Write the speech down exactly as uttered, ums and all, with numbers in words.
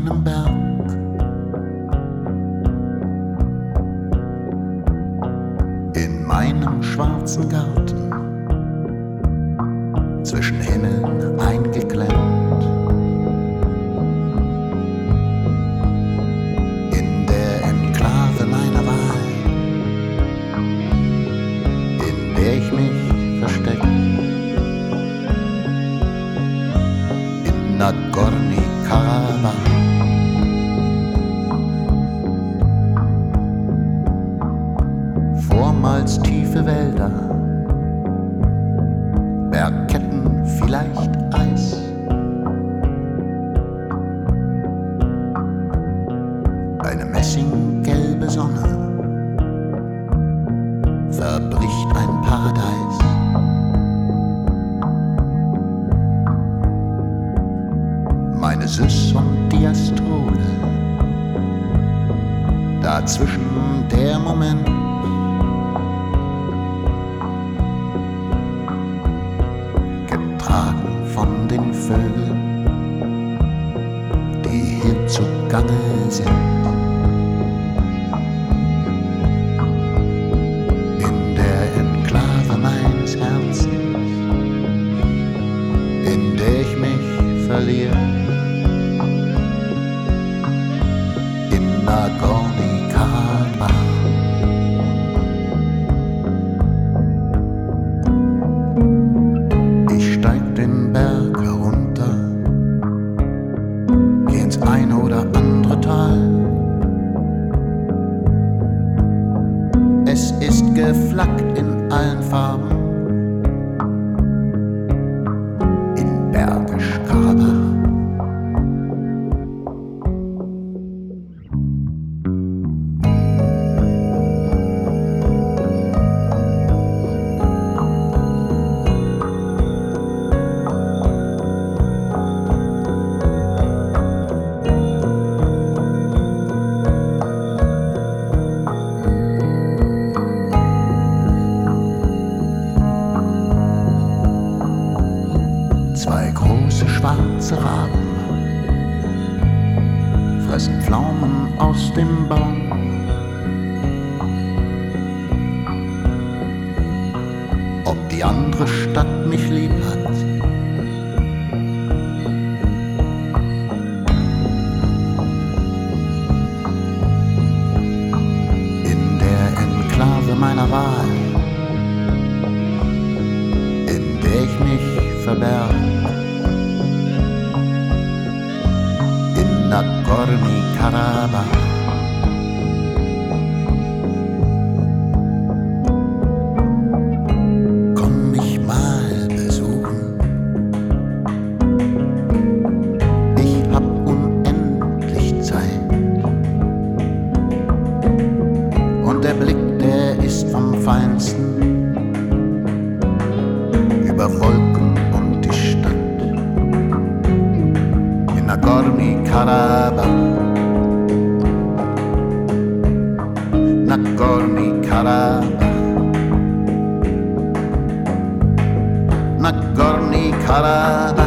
einem Berg. In meinem schwarzen Garten, zwischen Himmeln eingeklemmt. In der Enklave meiner Wahl, in der ich mich versteck. In Nagorny-Karabach. Vormals tiefe Wälder, Bergketten, vielleicht Eis. Eine messinggelbe Sonne verbricht ein Paradies. Meine Sys und Diastole, dazwischen der Moment. Getragen von den Vögeln, die hier zugange sind. In der Enklave meines Herzens, in der ich mich verliere. In Nagorny-Karabach. Ich steig den Berg herunter, geh ins eine oder andere Tal. Es ist geflaggt in allen Farben, in Bergisch Karabach. Zwei große schwarze Raben fressen Pflaumen aus dem Baum. Ob die andere Stadt mich lieb hat, in der Enklave meiner Wahl, in der ich mich verberg. In Nagorny-Karabach. Komm mich mal besuchen, ich hab unendlich Zeit. Und der Blick, der ist vom Feinsten, über Wolken und die Stadt. In Nagorny-Karabach. Nagorny-Karabach. Nagorny-Karabach.